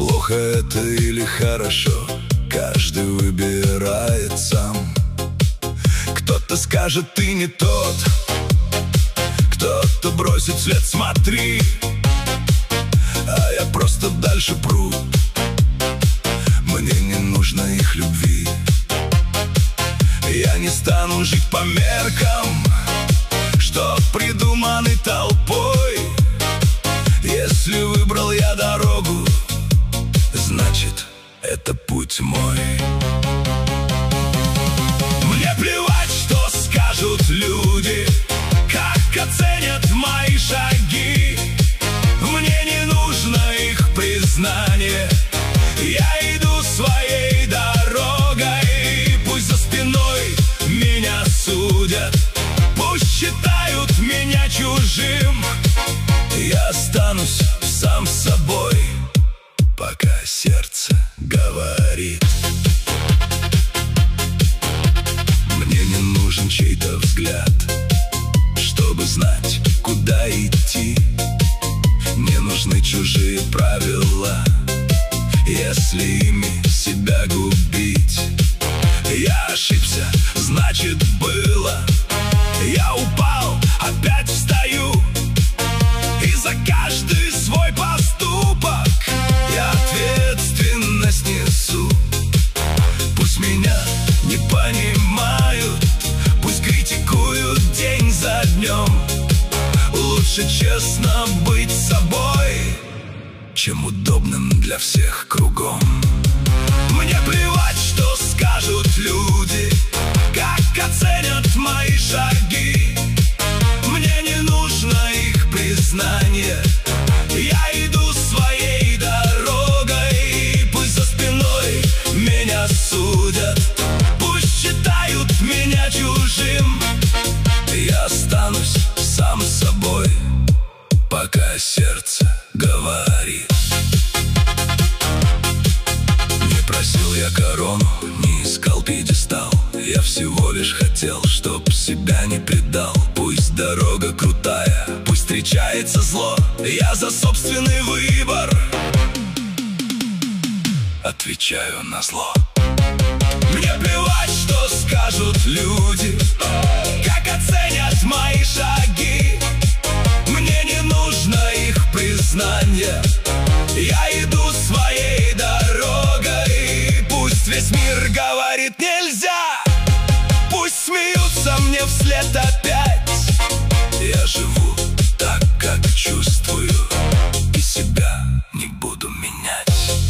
Плохо это или хорошо, каждый выбирает сам. Кто-то скажет, ты не тот, кто-то бросит свет, смотри. А я просто дальше пру, мне не нужно их любви. Я не стану жить по меркам, что придуманы толпой. Если выбрал я дорогу, значит, это путь мой. Мне плевать, что скажут люди, как оценят мои шаги. Мне не нужно их признание, я иду своей дорогой. Пусть за спиной меня судят, пусть считают меня чужим. Я останусь сам собой, пока сердце говорит. Мне не нужен чей-то взгляд, чтобы знать, куда идти. Не нужны чужие правила, если ими себя губить. Я ошибся, значит было. Я упал, опять встаю, и за каждый свой поступок я ответственность несу. Пусть меня не понимают, пусть критикуют день за днем. Лучше честно быть собой, чем удобным для всех кругом. Мне плевать, что скажут люди, как оценят мои шаги. Мне не нужно их признание, я иду своей дорогой. Пусть за спиной меня судят, пусть считают меня чужим. Я останусь сам собой, пока сердце говорит. Не просил я корону, не искал пьедестал. Я всего лишь хотел, чтоб себя не предал. Пусть дорога крутая, пусть встречается зло, я за собственный выбор отвечаю на зло. Мне плевать, что скажут люди, как оценят мои шаги. Мне не нужно их признание, я иду своей дорогой. Пусть весь мир говорит нельзя, пусть смеются мне вслед опять. Я живу так, как чувствую, и себя не буду менять.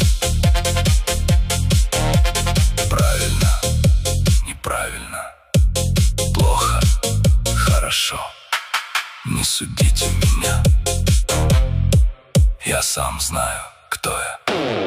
Правильно, неправильно, плохо, хорошо, не судите меня. Я сам знаю, кто я.